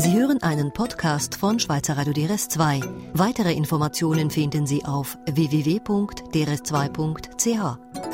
Sie hören einen Podcast von Schweizer Radio DRS2. Weitere Informationen finden Sie auf www.drs2.ch.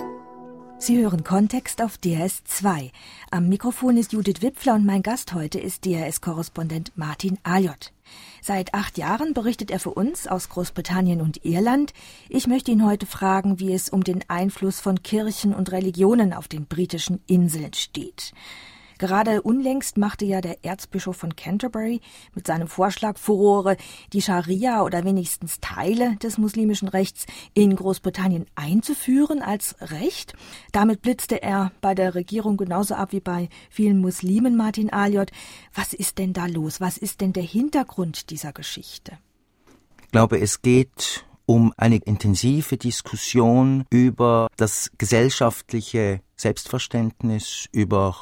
Sie hören Kontext auf DRS2. Am Mikrofon ist Judith Wipfler und mein Gast heute ist DRS-Korrespondent Martin Aljot. Seit 8 Jahren berichtet er für uns aus Großbritannien und Irland. Ich möchte ihn heute fragen, wie es um den Einfluss von Kirchen und Religionen auf den britischen Inseln steht. Gerade unlängst machte ja der Erzbischof von Canterbury mit seinem Vorschlag Furore, die Scharia oder wenigstens Teile des muslimischen Rechts in Großbritannien einzuführen als Recht. Damit blitzte er bei der Regierung genauso ab wie bei vielen Muslimen, Martin Aljot. Was ist denn da los? Was ist denn der Hintergrund dieser Geschichte? Ich glaube, es geht um eine intensive Diskussion über das gesellschaftliche Selbstverständnis, über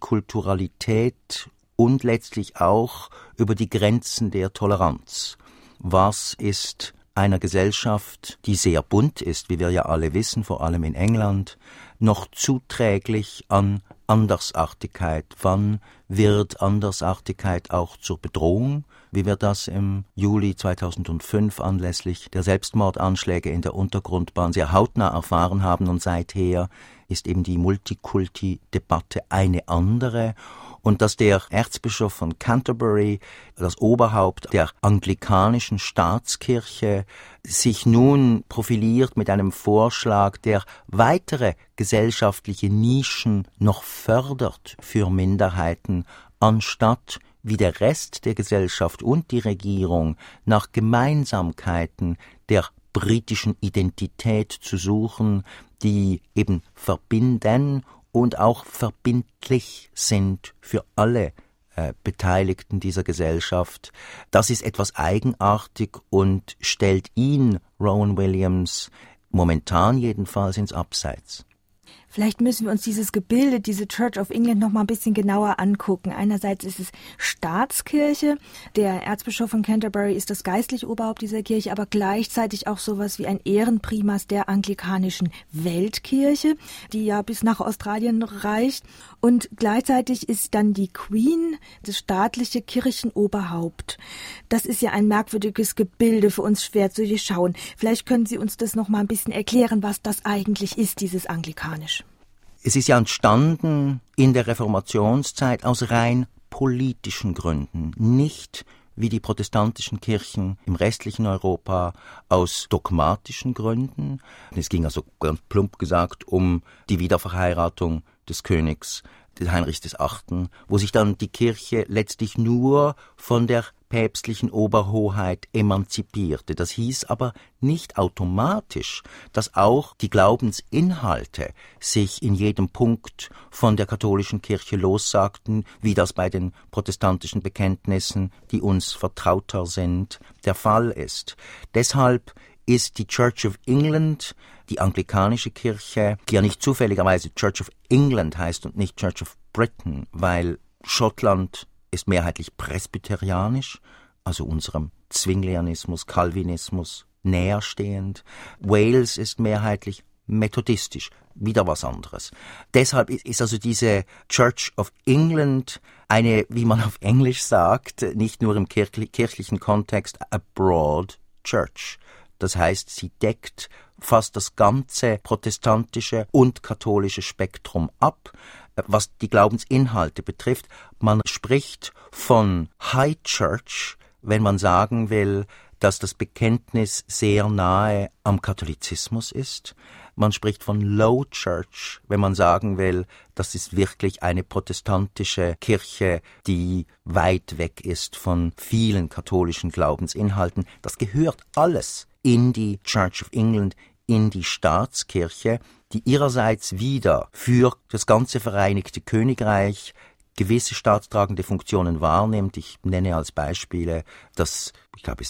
Multikulturalität und letztlich auch über die Grenzen der Toleranz. Was ist einer Gesellschaft, die sehr bunt ist, wie wir ja alle wissen, vor allem in England, noch zuträglich an Andersartigkeit? Wann wird Andersartigkeit auch zur Bedrohung, wie wir das im Juli 2005 anlässlich der Selbstmordanschläge in der Untergrundbahn sehr hautnah erfahren haben, und seither ist eben die Multikulti-Debatte eine andere. Und dass der Erzbischof von Canterbury, das Oberhaupt der anglikanischen Staatskirche, sich nun profiliert mit einem Vorschlag, der weitere gesellschaftliche Nischen noch fördert für Minderheiten, anstatt wie der Rest der Gesellschaft und die Regierung nach Gemeinsamkeiten der britischen Identität zu suchen, die eben verbinden und auch verbindlich sind für alle Beteiligten dieser Gesellschaft. Das ist etwas eigenartig und stellt ihn, Rowan Williams, momentan jedenfalls ins Abseits. Vielleicht müssen wir uns dieses Gebilde, diese Church of England noch mal ein bisschen genauer angucken. Einerseits ist es Staatskirche. Der Erzbischof von Canterbury ist das geistliche Oberhaupt dieser Kirche, aber gleichzeitig auch sowas wie ein Ehrenprimas der anglikanischen Weltkirche, die ja bis nach Australien reicht. Und gleichzeitig ist dann die Queen das staatliche Kirchenoberhaupt. Das ist ja ein merkwürdiges Gebilde, für uns schwer zu durchschauen. Vielleicht können Sie uns das noch mal ein bisschen erklären, was das eigentlich ist, dieses Anglikanisch. Es ist ja entstanden in der Reformationszeit aus rein politischen Gründen, nicht wie die protestantischen Kirchen im restlichen Europa aus dogmatischen Gründen. Es ging also ganz plump gesagt um die Wiederverheiratung des Königs Heinrichs VIII., wo sich dann die Kirche letztlich nur von der päpstlichen Oberhoheit emanzipierte. Das hieß aber nicht automatisch, dass auch die Glaubensinhalte sich in jedem Punkt von der katholischen Kirche lossagten, wie das bei den protestantischen Bekenntnissen, die uns vertrauter sind, der Fall ist. Deshalb ist die Church of England, die anglikanische Kirche, die ja nicht zufälligerweise Church of England heißt und nicht Church of Britain, weil Schottland ist mehrheitlich presbyterianisch, also unserem Zwinglianismus, Calvinismus näherstehend. Wales ist mehrheitlich methodistisch, wieder was anderes. Deshalb ist also diese Church of England eine, wie man auf Englisch sagt, nicht nur im kirchlichen Kontext, a broad church. Das heißt, sie deckt fast das ganze protestantische und katholische Spektrum ab, was die Glaubensinhalte betrifft. Man spricht von High Church, wenn man sagen will, dass das Bekenntnis sehr nahe am Katholizismus ist. Man spricht von Low Church, wenn man sagen will, das ist wirklich eine protestantische Kirche, die weit weg ist von vielen katholischen Glaubensinhalten. Das gehört alles in die Church of England, in die Staatskirche, die ihrerseits wieder für das ganze Vereinigte Königreich gewisse staatstragende Funktionen wahrnimmt. Ich nenne als Beispiele, dass, ich glaube,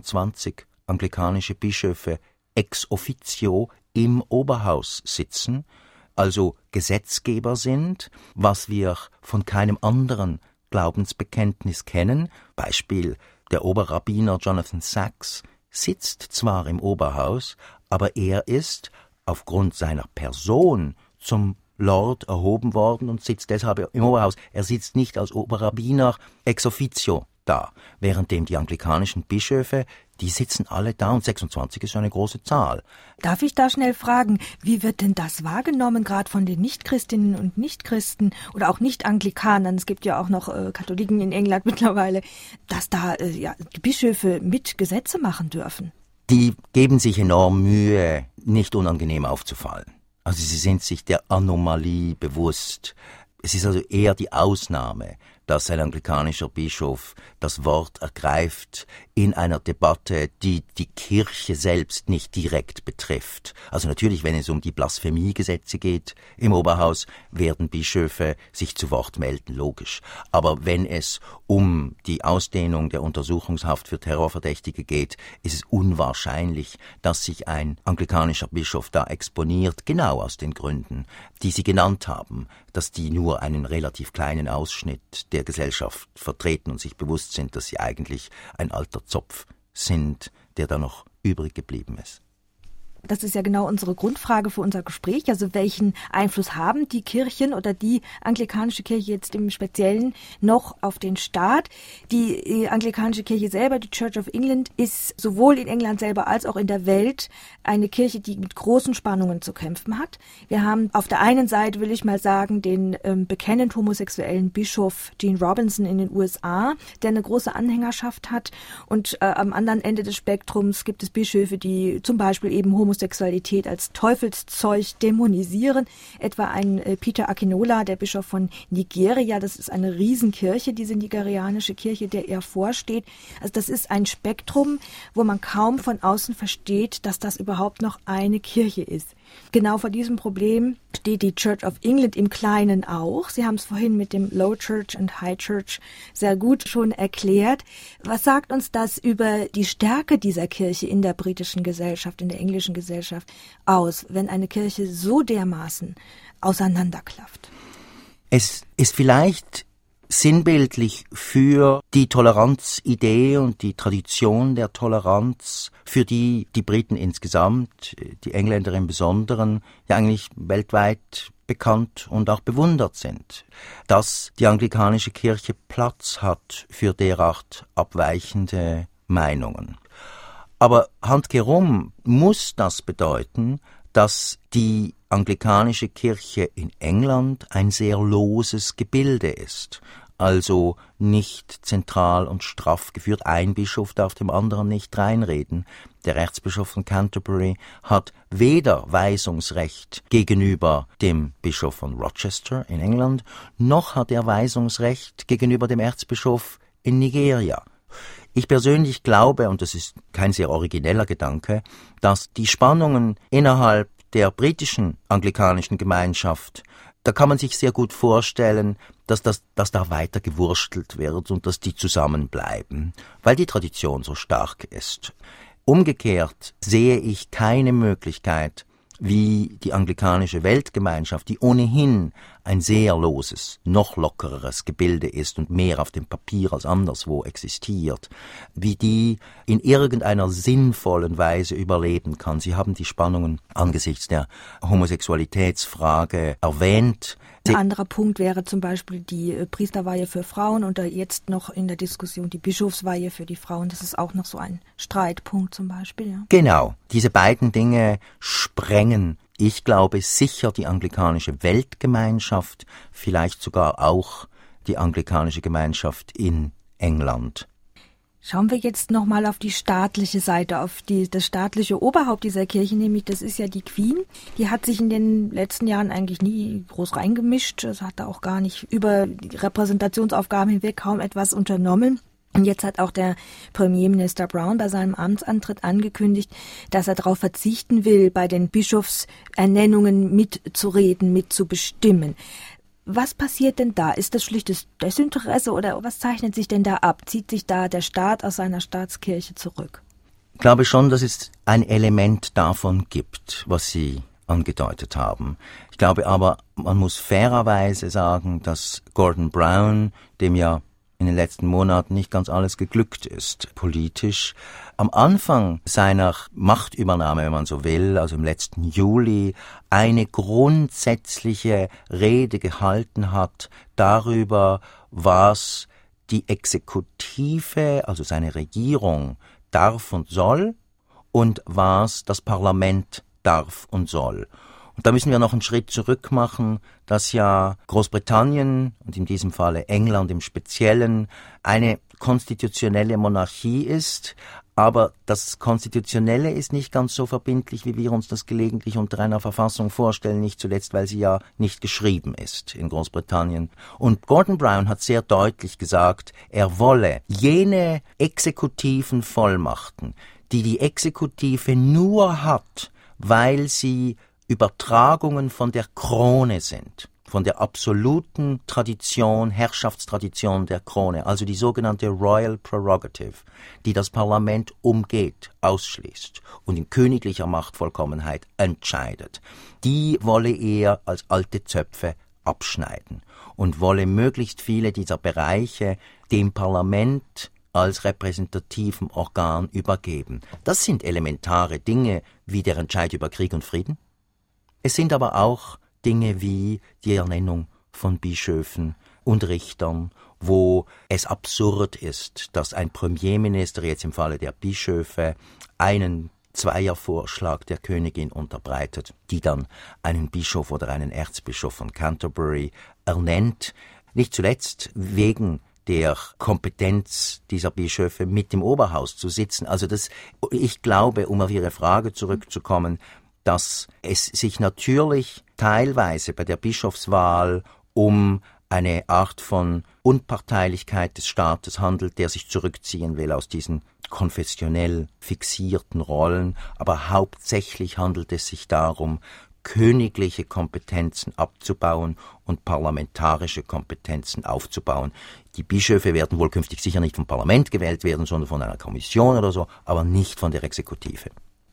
26 anglikanische Bischöfe ex officio im Oberhaus sitzen, also Gesetzgeber sind, was wir von keinem anderen Glaubensbekenntnis kennen. Beispiel, der Oberrabbiner Jonathan Sacks sitzt zwar im Oberhaus, aber er ist aufgrund seiner Person zum Lord erhoben worden und sitzt deshalb im Oberhaus. Er sitzt nicht als Oberrabbiner ex officio da, währenddem die anglikanischen Bischöfe, die sitzen alle da und 26 ist eine große Zahl. Darf ich da schnell fragen, wie wird denn das wahrgenommen, gerade von den Nichtchristinnen und Nichtchristen oder auch Nicht-Anglikanern? Es gibt ja auch noch Katholiken in England mittlerweile, dass da die Bischöfe mit Gesetze machen dürfen. Die geben sich enorm Mühe, nicht unangenehm aufzufallen. Also sie sind sich der Anomalie bewusst. Es ist also eher die Ausnahme, dass ein anglikanischer Bischof das Wort ergreift in einer Debatte, die die Kirche selbst nicht direkt betrifft. Also natürlich, wenn es um die Blasphemiegesetze geht im Oberhaus, werden Bischöfe sich zu Wort melden, logisch. Aber wenn es um die Ausdehnung der Untersuchungshaft für Terrorverdächtige geht, ist es unwahrscheinlich, dass sich ein anglikanischer Bischof da exponiert, genau aus den Gründen, die Sie genannt haben, dass die nur einen relativ kleinen Ausschnitt der Gesellschaft vertreten und sich bewusst sind, dass sie eigentlich ein alter Zopf sind, der da noch übrig geblieben ist. Das ist ja genau unsere Grundfrage für unser Gespräch. Also welchen Einfluss haben die Kirchen oder die anglikanische Kirche jetzt im Speziellen noch auf den Staat? Die anglikanische Kirche selber, die Church of England, ist sowohl in England selber als auch in der Welt eine Kirche, die mit großen Spannungen zu kämpfen hat. Wir haben auf der einen Seite, will ich mal sagen, den bekennend homosexuellen Bischof Gene Robinson in den USA, der eine große Anhängerschaft hat. Und am anderen Ende des Spektrums gibt es Bischöfe, die zum Beispiel eben Homosexualität als Teufelszeug dämonisieren. Etwa ein Peter Akinola, der Bischof von Nigeria. Das ist eine Riesenkirche, diese nigerianische Kirche, der er vorsteht. Also das ist ein Spektrum, wo man kaum von außen versteht, dass das überhaupt noch eine Kirche ist. Genau vor diesem Problem steht die Church of England im Kleinen auch. Sie haben es vorhin mit dem Low Church und High Church sehr gut schon erklärt. Was sagt uns das über die Stärke dieser Kirche in der britischen Gesellschaft, in der englischen Gesellschaft aus, wenn eine Kirche so dermaßen auseinanderklafft? Es ist vielleicht sinnbildlich für die Toleranzidee und die Tradition der Toleranz, für die Briten insgesamt, die Engländer im Besonderen, ja eigentlich weltweit bekannt und auch bewundert sind, dass die anglikanische Kirche Platz hat für derart abweichende Meinungen. Aber handkehrum muss das bedeuten, dass die anglikanische Kirche in England ein sehr loses Gebilde ist, also nicht zentral und straff geführt. Ein Bischof darf dem anderen nicht reinreden. Der Erzbischof von Canterbury hat weder Weisungsrecht gegenüber dem Bischof von Rochester in England, noch hat er Weisungsrecht gegenüber dem Erzbischof in Nigeria. Ich persönlich glaube, und das ist kein sehr origineller Gedanke, dass die Spannungen innerhalb der britischen anglikanischen Gemeinschaft, da kann man sich sehr gut vorstellen, dass da weiter gewurstelt wird und dass die zusammenbleiben, weil die Tradition so stark ist. Umgekehrt sehe ich keine Möglichkeit, wie die anglikanische Weltgemeinschaft, die ohnehin ein sehr loses, noch lockereres Gebilde ist und mehr auf dem Papier als anderswo existiert, wie die in irgendeiner sinnvollen Weise überleben kann. Sie haben die Spannungen angesichts der Homosexualitätsfrage erwähnt. Ein anderer Punkt wäre zum Beispiel die Priesterweihe für Frauen und da jetzt noch in der Diskussion die Bischofsweihe für die Frauen. Das ist auch noch so ein Streitpunkt zum Beispiel. Ja. Genau, diese beiden Dinge sprengen, ich glaube, sicher die anglikanische Weltgemeinschaft, vielleicht sogar auch die anglikanische Gemeinschaft in England. Schauen wir jetzt nochmal auf die staatliche Seite, auf das staatliche Oberhaupt dieser Kirche, nämlich das ist ja die Queen. Die hat sich in den letzten Jahren eigentlich nie groß reingemischt. Es hat da auch gar nicht über die Repräsentationsaufgaben hinweg kaum etwas unternommen. Und jetzt hat auch der Premierminister Brown bei seinem Amtsantritt angekündigt, dass er darauf verzichten will, bei den Bischofsernennungen mitzureden, mitzubestimmen. Was passiert denn da? Ist das schlichtes Desinteresse oder was zeichnet sich denn da ab? Zieht sich da der Staat aus seiner Staatskirche zurück? Ich glaube schon, dass es ein Element davon gibt, was Sie angedeutet haben. Ich glaube aber, man muss fairerweise sagen, dass Gordon Brown, dem ja in den letzten Monaten nicht ganz alles geglückt ist, politisch, am Anfang seiner Machtübernahme, wenn man so will, also im letzten Juli, eine grundsätzliche Rede gehalten hat darüber, was die Exekutive, also seine Regierung, darf und soll und was das Parlament darf und soll. Und da müssen wir noch einen Schritt zurück machen, dass ja Großbritannien und in diesem Falle England im Speziellen eine konstitutionelle Monarchie ist, aber das Konstitutionelle ist nicht ganz so verbindlich, wie wir uns das gelegentlich unter einer Verfassung vorstellen, nicht zuletzt, weil sie ja nicht geschrieben ist in Großbritannien. Und Gordon Brown hat sehr deutlich gesagt, er wolle jene exekutiven Vollmachten, die die Exekutive nur hat, weil sie Übertragungen von der Krone sind, von der absoluten Tradition, Herrschaftstradition der Krone, also die sogenannte Royal Prerogative, die das Parlament umgeht, ausschließt und in königlicher Machtvollkommenheit entscheidet. Die wolle er als alte Zöpfe abschneiden und wolle möglichst viele dieser Bereiche dem Parlament als repräsentativen Organ übergeben. Das sind elementare Dinge wie der Entscheid über Krieg und Frieden. Es sind aber auch Dinge wie die Ernennung von Bischöfen und Richtern, wo es absurd ist, dass ein Premierminister jetzt im Falle der Bischöfe einen Zweiervorschlag der Königin unterbreitet, die dann einen Bischof oder einen Erzbischof von Canterbury ernennt, nicht zuletzt wegen der Kompetenz dieser Bischöfe mit dem Oberhaus zu sitzen. Also ich glaube, um auf Ihre Frage zurückzukommen, dass es sich natürlich teilweise bei der Bischofswahl um eine Art von Unparteilichkeit des Staates handelt, der sich zurückziehen will aus diesen konfessionell fixierten Rollen, aber hauptsächlich handelt es sich darum, königliche Kompetenzen abzubauen und parlamentarische Kompetenzen aufzubauen. Die Bischöfe werden wohl künftig sicher nicht vom Parlament gewählt werden, sondern von einer Kommission oder so, aber nicht von der Exekutive.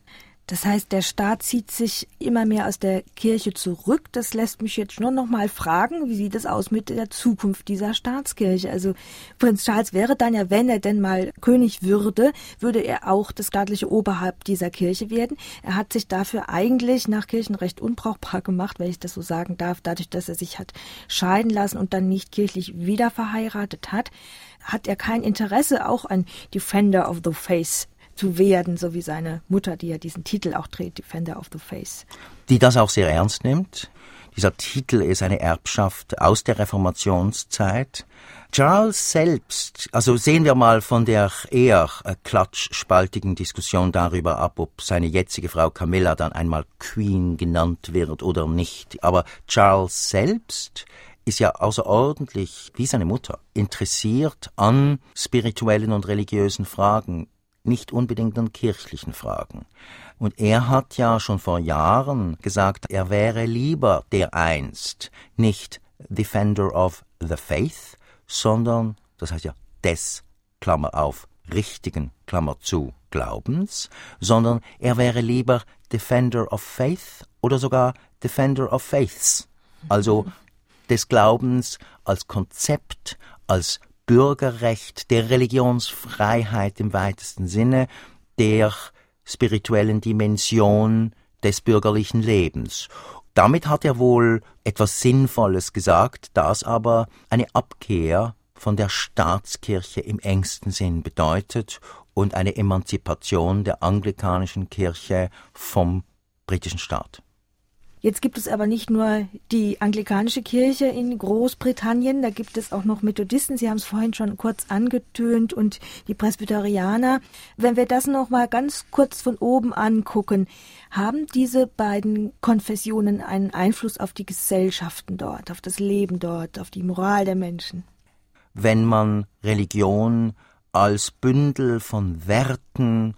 Das heißt, der Staat zieht sich immer mehr aus der Kirche zurück. Das lässt mich jetzt nur noch mal fragen, wie sieht es aus mit der Zukunft dieser Staatskirche? Also Prinz Charles wäre dann ja, wenn er denn mal König würde er auch das staatliche Oberhaupt dieser Kirche werden. Er hat sich dafür eigentlich nach Kirchenrecht unbrauchbar gemacht, wenn ich das so sagen darf, dadurch, dass er sich hat scheiden lassen und dann nicht kirchlich wieder verheiratet hat er kein Interesse, auch ein Defender of the Faith zu werden, so wie seine Mutter, die ja diesen Titel auch trägt, Defender of the Faith. Die das auch sehr ernst nimmt. Dieser Titel ist eine Erbschaft aus der Reformationszeit. Charles selbst, also sehen wir mal von der eher klatschspaltigen Diskussion darüber ab, ob seine jetzige Frau Camilla dann einmal Queen genannt wird oder nicht. Aber Charles selbst ist ja außerordentlich, wie seine Mutter, interessiert an spirituellen und religiösen Fragen, nicht unbedingt an kirchlichen Fragen. Und er hat ja schon vor Jahren gesagt, er wäre lieber dereinst nicht Defender of the Faith, sondern, das heißt ja des, Klammer auf, richtigen, Klammer zu, Glaubens, sondern er wäre lieber Defender of Faith oder sogar Defender of Faiths, also des Glaubens als Konzept, als Bürgerrecht, der Religionsfreiheit im weitesten Sinne, der spirituellen Dimension des bürgerlichen Lebens. Damit hat er wohl etwas Sinnvolles gesagt, das aber eine Abkehr von der Staatskirche im engsten Sinn bedeutet und eine Emanzipation der anglikanischen Kirche vom britischen Staat. Jetzt gibt es aber nicht nur die anglikanische Kirche in Großbritannien, da gibt es auch noch Methodisten, Sie haben es vorhin schon kurz angetönt, und die Presbyterianer. Wenn wir das noch mal ganz kurz von oben angucken, haben diese beiden Konfessionen einen Einfluss auf die Gesellschaften dort, auf das Leben dort, auf die Moral der Menschen? Wenn man Religion als Bündel von Werten,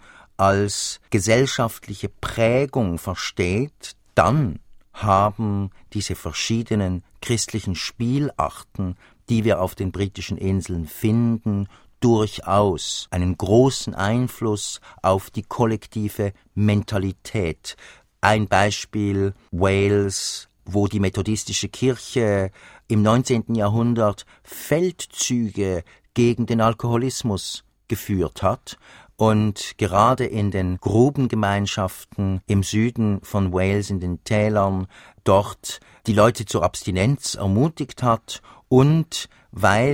als gesellschaftliche Prägung versteht, dann haben diese verschiedenen christlichen Spielarten, die wir auf den britischen Inseln finden, durchaus einen großen Einfluss auf die kollektive Mentalität. Ein Beispiel Wales, wo die methodistische Kirche im 19. Jahrhundert Feldzüge gegen den Alkoholismus geführt hat und gerade in den Grubengemeinschaften im Süden von Wales, in den Tälern, dort die Leute zur Abstinenz ermutigt hat und weil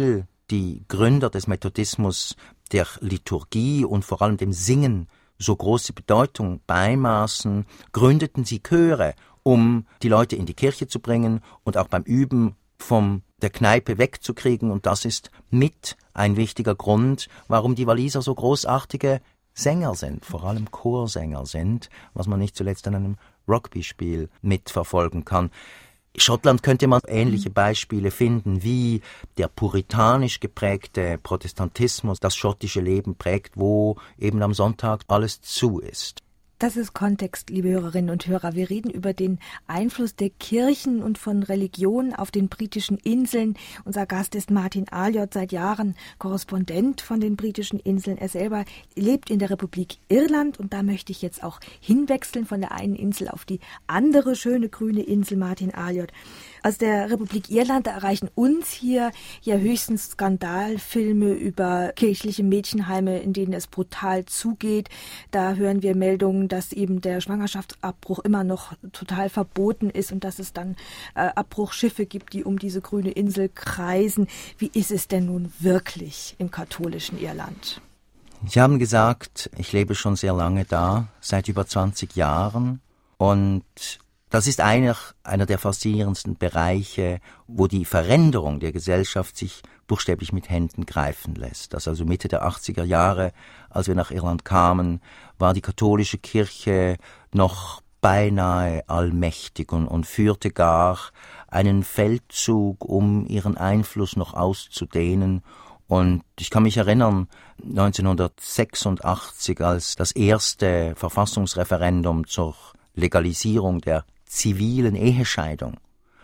die Gründer des Methodismus der Liturgie und vor allem dem Singen so große Bedeutung beimaßen, gründeten sie Chöre, um die Leute in die Kirche zu bringen und auch beim Üben von der Kneipe wegzukriegen. Und das ist mit ein wichtiger Grund, warum die Waliser so großartige Sänger sind, vor allem Chorsänger sind, was man nicht zuletzt an einem Rugby-Spiel mitverfolgen kann. Schottland könnte man ähnliche Beispiele finden, wie der puritanisch geprägte Protestantismus das schottische Leben prägt, wo eben am Sonntag alles zu ist. Das ist Kontext, liebe Hörerinnen und Hörer. Wir reden über den Einfluss der Kirchen und von Religion auf den britischen Inseln. Unser Gast ist Martin Aljot, seit Jahren Korrespondent von den britischen Inseln. Er selber lebt in der Republik Irland und da möchte ich jetzt auch hinwechseln von der einen Insel auf die andere schöne grüne Insel, Martin Aljot. Aus der Republik Irland, da erreichen uns hier ja höchstens Skandalfilme über kirchliche Mädchenheime, in denen es brutal zugeht. Da hören wir Meldungen, dass eben der Schwangerschaftsabbruch immer noch total verboten ist und dass es dann Abbruchschiffe gibt, die um diese grüne Insel kreisen. Wie ist es denn nun wirklich im katholischen Irland? Sie haben gesagt, ich lebe schon sehr lange da, seit über 20 Jahren, und das ist einer der faszinierendsten Bereiche, wo die Veränderung der Gesellschaft sich buchstäblich mit Händen greifen lässt. Also Mitte der 80er Jahre, als wir nach Irland kamen, war die katholische Kirche noch beinahe allmächtig und führte gar einen Feldzug, um ihren Einfluss noch auszudehnen. Und ich kann mich erinnern, 1986, als das erste Verfassungsreferendum zur Legalisierung der zivilen Ehescheidung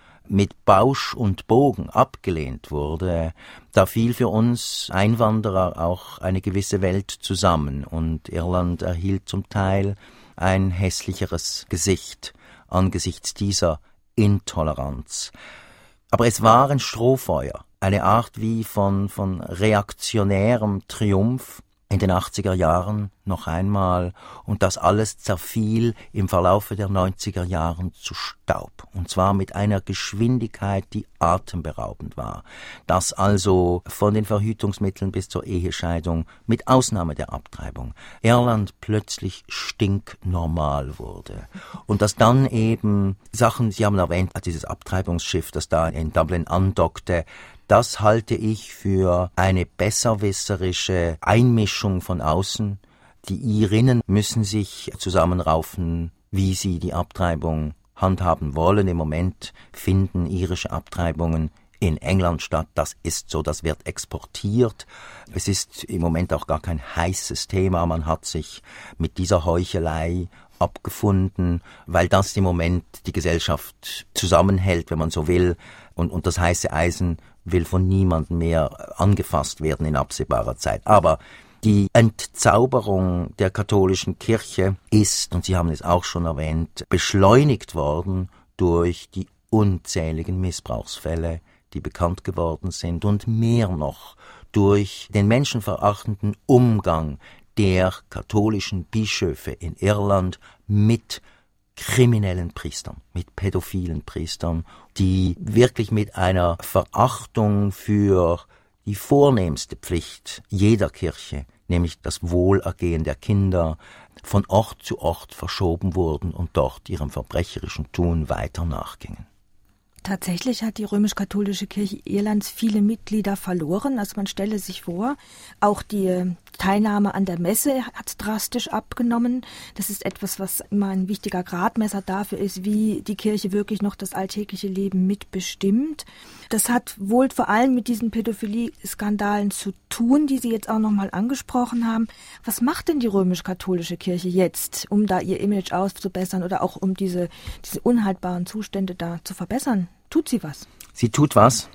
mit Bausch und Bogen abgelehnt wurde, da fiel für uns Einwanderer auch eine gewisse Welt zusammen und Irland erhielt zum Teil ein hässlicheres Gesicht angesichts dieser Intoleranz. Aber es war ein Strohfeuer, eine Art wie von reaktionärem Triumph in den 80er Jahren noch einmal, und das alles zerfiel im Verlaufe der 90er Jahren zu Staub, und zwar mit einer Geschwindigkeit, die atemberaubend war, dass also von den Verhütungsmitteln bis zur Ehescheidung, mit Ausnahme der Abtreibung, Irland plötzlich stinknormal wurde und dass dann eben Sachen, Sie haben erwähnt, dieses Abtreibungsschiff, das da in Dublin andockte, das halte ich für eine besserwisserische Einmischung von außen. Die Irinnen müssen sich zusammenraufen, wie sie die Abtreibung handhaben wollen. Im Moment finden irische Abtreibungen in England statt. Das ist so, das wird exportiert. Es ist im Moment auch gar kein heißes Thema. Man hat sich mit dieser Heuchelei abgefunden, weil das im Moment die Gesellschaft zusammenhält, wenn man so will. Und das heiße Eisen will von niemandem mehr angefasst werden in absehbarer Zeit. Aber die Entzauberung der katholischen Kirche ist, und Sie haben es auch schon erwähnt, beschleunigt worden durch die unzähligen Missbrauchsfälle, die bekannt geworden sind, und mehr noch durch den menschenverachtenden Umgang der katholischen Bischöfe in Irland mit kriminellen Priestern, mit pädophilen Priestern, die wirklich mit einer Verachtung für die vornehmste Pflicht jeder Kirche, nämlich das Wohlergehen der Kinder, von Ort zu Ort verschoben wurden und dort ihrem verbrecherischen Tun weiter nachgingen. Tatsächlich hat die römisch-katholische Kirche Irlands viele Mitglieder verloren. Also man stelle sich vor, auch die Teilnahme an der Messe hat drastisch abgenommen. Das ist etwas, was immer ein wichtiger Gradmesser dafür ist, wie die Kirche wirklich noch das alltägliche Leben mitbestimmt. Das hat wohl vor allem mit diesen Pädophilie-Skandalen zu tun, die Sie jetzt auch nochmal angesprochen haben. Was macht denn die römisch-katholische Kirche jetzt, um da ihr Image auszubessern oder auch um diese unhaltbaren Zustände da zu verbessern? Tut sie was? Sie tut was,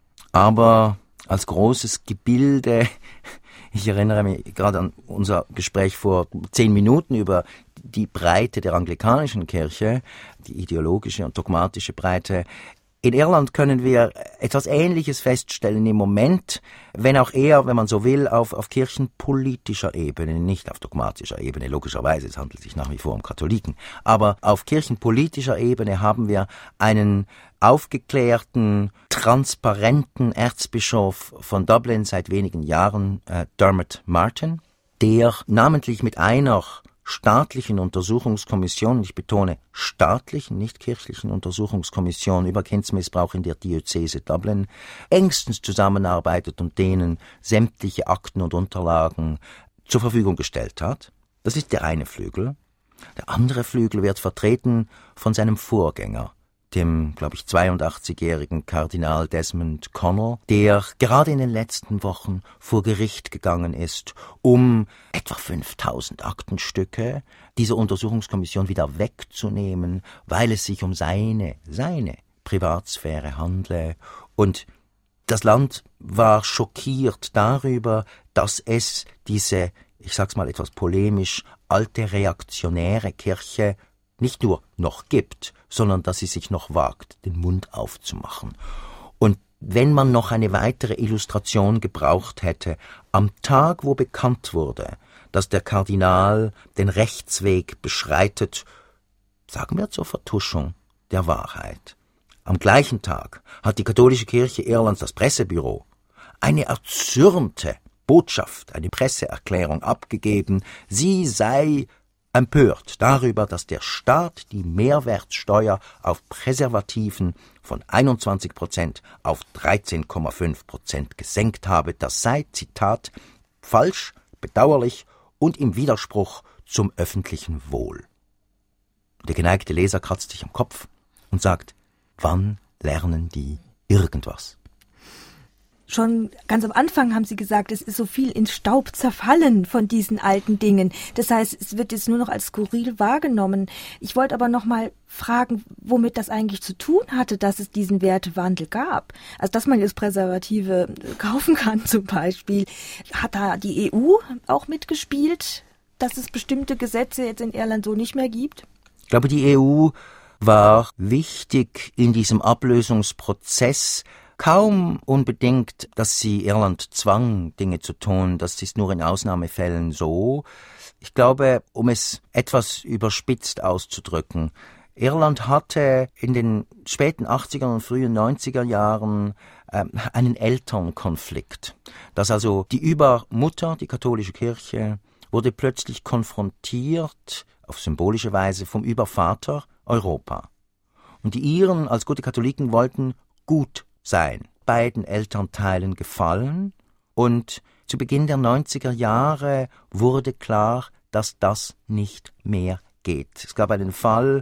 aber als großes Gebilde, ich erinnere mich gerade an unser Gespräch vor 10 Minuten über die Breite der anglikanischen Kirche, die ideologische und dogmatische Breite. In Irland können wir etwas Ähnliches feststellen im Moment, wenn auch eher, wenn man so will, auf kirchenpolitischer Ebene, nicht auf dogmatischer Ebene, logischerweise, es handelt sich nach wie vor um Katholiken, aber auf kirchenpolitischer Ebene haben wir einen aufgeklärten, transparenten Erzbischof von Dublin seit wenigen Jahren, Dermot Martin, der namentlich mit einer staatlichen Untersuchungskommission, ich betone staatlichen, nicht kirchlichen Untersuchungskommission über Kindsmissbrauch in der Diözese Dublin, engstens zusammenarbeitet und denen sämtliche Akten und Unterlagen zur Verfügung gestellt hat. Das ist der eine Flügel. Der andere Flügel wird vertreten von seinem Vorgänger, dem, glaube ich, 82-jährigen Kardinal Desmond Connell, der gerade in den letzten Wochen vor Gericht gegangen ist, um etwa 5000 Aktenstücke dieser Untersuchungskommission wieder wegzunehmen, weil es sich um seine Privatsphäre handle. Und das Land war schockiert darüber, dass es diese, ich sag's mal etwas polemisch, alte reaktionäre Kirche nicht nur noch gibt, sondern dass sie sich noch wagt, den Mund aufzumachen. Und wenn man noch eine weitere Illustration gebraucht hätte, am Tag, wo bekannt wurde, dass der Kardinal den Rechtsweg beschreitet, sagen wir zur Vertuschung der Wahrheit. Am gleichen Tag hat die katholische Kirche Irlands, das Pressebüro, eine erzürnte Botschaft, eine Presseerklärung abgegeben, sie sei empört darüber, dass der Staat die Mehrwertsteuer auf Präservativen von 21% auf 13,5% gesenkt habe. Das sei, Zitat, falsch, bedauerlich und im Widerspruch zum öffentlichen Wohl. Der geneigte Leser kratzt sich am Kopf und sagt, wann lernen die irgendwas? Schon ganz am Anfang haben Sie gesagt, es ist so viel in Staub zerfallen von diesen alten Dingen. Das heißt, es wird jetzt nur noch als skurril wahrgenommen. Ich wollte aber noch mal fragen, womit das eigentlich zu tun hatte, dass es diesen Wertewandel gab. Also, dass man jetzt Präservative kaufen kann zum Beispiel. Hat da die EU auch mitgespielt, dass es bestimmte Gesetze jetzt in Irland so nicht mehr gibt? Ich glaube, die EU war wichtig in diesem Ablösungsprozess, kaum unbedingt, dass sie Irland zwang, Dinge zu tun. Das ist nur in Ausnahmefällen so. Ich glaube, um es etwas überspitzt auszudrücken, Irland hatte in den späten 80er und frühen 90er Jahren einen Elternkonflikt. Dass also die Übermutter, die katholische Kirche, wurde plötzlich konfrontiert, auf symbolische Weise, vom Übervater Europa. Und die Iren als gute Katholiken wollten gut sein, beiden Elternteilen gefallen, und zu Beginn der 90er Jahre wurde klar, dass das nicht mehr geht. Es gab einen Fall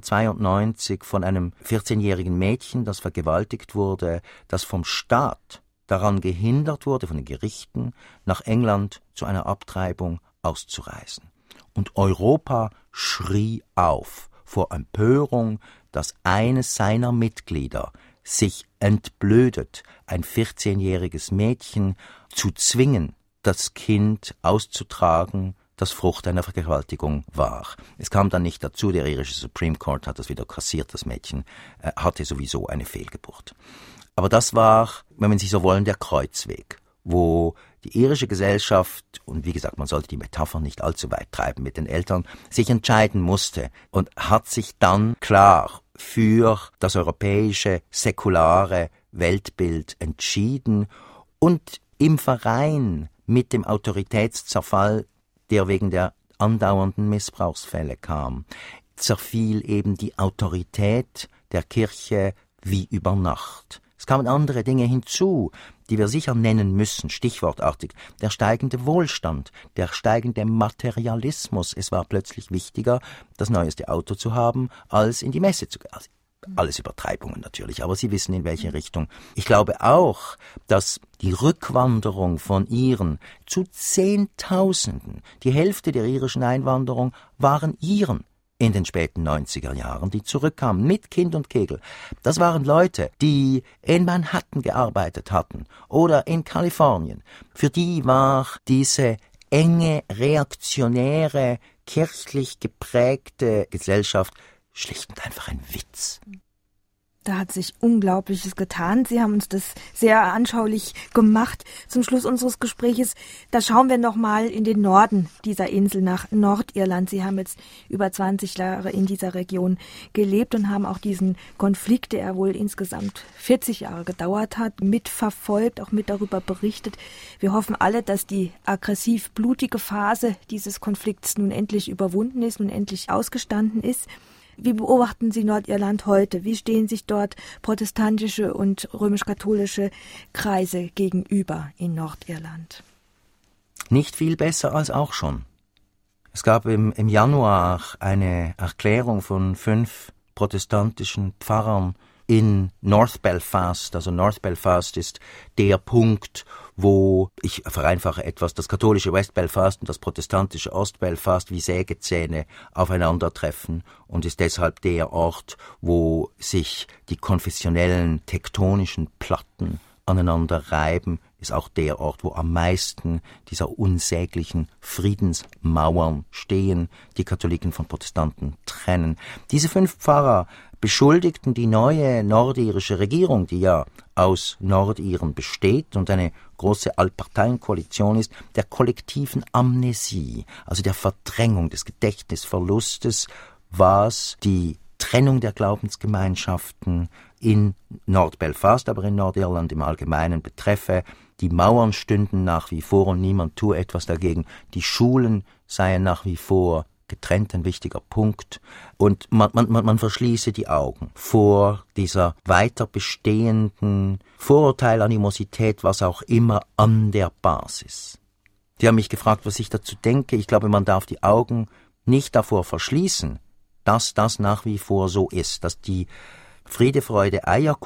1992 von einem 14-jährigen Mädchen, das vergewaltigt wurde, das vom Staat daran gehindert wurde, von den Gerichten, nach England zu einer Abtreibung auszureisen. Und Europa schrie auf vor Empörung, dass eines seiner Mitglieder sich entblödet, ein 14-jähriges Mädchen zu zwingen, das Kind auszutragen, das Frucht einer Vergewaltigung war. Es kam dann nicht dazu, der irische Supreme Court hat das wieder kassiert, das Mädchen hatte sowieso eine Fehlgeburt. Aber das war, wenn man sich so wollen, der Kreuzweg, wo die irische Gesellschaft, und wie gesagt, man sollte die Metapher nicht allzu weit treiben mit den Eltern, sich entscheiden musste und hat sich dann klar für das europäische, säkulare Weltbild entschieden und im Verein mit dem Autoritätszerfall, der wegen der andauernden Missbrauchsfälle kam, zerfiel eben die Autorität der Kirche wie über Nacht. Es kamen andere Dinge hinzu, die wir sicher nennen müssen, stichwortartig. Der steigende Wohlstand, der steigende Materialismus. Es war plötzlich wichtiger, das neueste Auto zu haben, als in die Messe zu gehen. Also alles Übertreibungen natürlich, aber Sie wissen, in welche Richtung. Ich glaube auch, dass die Rückwanderung von Iren zu Zehntausenden, die Hälfte der irischen Einwanderung waren Iren in den späten 90er Jahren, die zurückkamen mit Kind und Kegel. Das waren Leute, die in Manhattan gearbeitet hatten oder in Kalifornien. Für die war diese enge, reaktionäre, kirchlich geprägte Gesellschaft schlicht und einfach ein Witz. Da hat sich Unglaubliches getan. Sie haben uns das sehr anschaulich gemacht. Zum Schluss unseres Gespräches, da schauen wir nochmal in den Norden dieser Insel, nach Nordirland. Sie haben jetzt über 20 Jahre in dieser Region gelebt und haben auch diesen Konflikt, der wohl insgesamt 40 Jahre gedauert hat, mitverfolgt, auch mit darüber berichtet. Wir hoffen alle, dass die aggressiv-blutige Phase dieses Konflikts nun endlich überwunden ist, nun endlich ausgestanden ist. Wie beobachten Sie Nordirland heute? Wie stehen sich dort protestantische und römisch-katholische Kreise gegenüber in Nordirland? Nicht viel besser als auch schon. Es gab im Januar eine Erklärung von 5 protestantischen Pfarrern in North Belfast. Also North Belfast ist der Punkt, wo, ich vereinfache etwas, das katholische West Belfast und das protestantische Ost Belfast wie Sägezähne aufeinandertreffen und ist deshalb der Ort, wo sich die konfessionellen tektonischen Platten aneinander reiben, ist auch der Ort, wo am meisten dieser unsäglichen Friedensmauern stehen, die Katholiken von Protestanten trennen. Diese 5 Pfarrer beschuldigten die neue nordirische Regierung, die ja aus Nordiren besteht und eine große Allparteienkoalition ist, der kollektiven Amnesie, also der Verdrängung, des Gedächtnisverlustes, was die Trennung der Glaubensgemeinschaften in Nord-Belfast, aber in Nordirland im Allgemeinen betreffe. Die Mauern stünden nach wie vor und niemand tue etwas dagegen. Die Schulen seien nach wie vor getrennt, ein wichtiger Punkt. Und man verschließe die Augen vor dieser weiter bestehenden Vorurteil, Animosität, was auch immer an der Basis. Die haben mich gefragt, was ich dazu denke. Ich glaube, man darf die Augen nicht davor verschließen, dass das nach wie vor so ist, dass die Friede, Freude,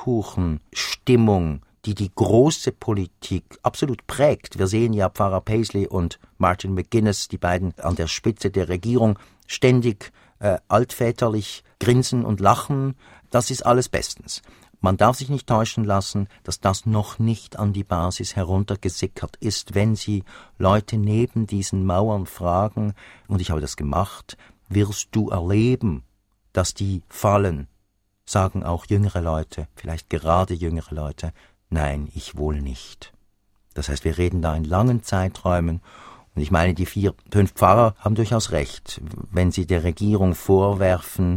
Eierkuchen-Stimmung, die die große Politik absolut prägt. Wir sehen ja Pfarrer Paisley und Martin McGuinness, die beiden an der Spitze der Regierung, ständig altväterlich grinsen und lachen. Das ist alles bestens. Man darf sich nicht täuschen lassen, dass das noch nicht an die Basis heruntergesickert ist, wenn Sie Leute neben diesen Mauern fragen, und ich habe das gemacht, wirst du erleben, dass die fallen, sagen auch jüngere Leute, vielleicht gerade jüngere Leute, nein, ich wohl nicht. Das heißt, wir reden da in langen Zeiträumen und ich meine, die 4, 5 Pfarrer haben durchaus recht, wenn sie der Regierung vorwerfen,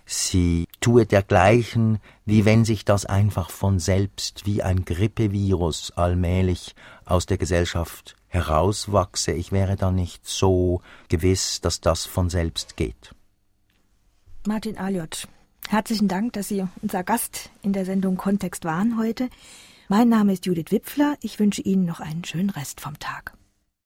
sie tue dergleichen, wie wenn sich das einfach von selbst wie ein Grippevirus allmählich aus der Gesellschaft herauswachse. Ich wäre da nicht so gewiss, dass das von selbst geht. Martin Aljot, herzlichen Dank, dass Sie unser Gast in der Sendung Kontext waren heute. Mein Name ist Judith Wipfler. Ich wünsche Ihnen noch einen schönen Rest vom Tag.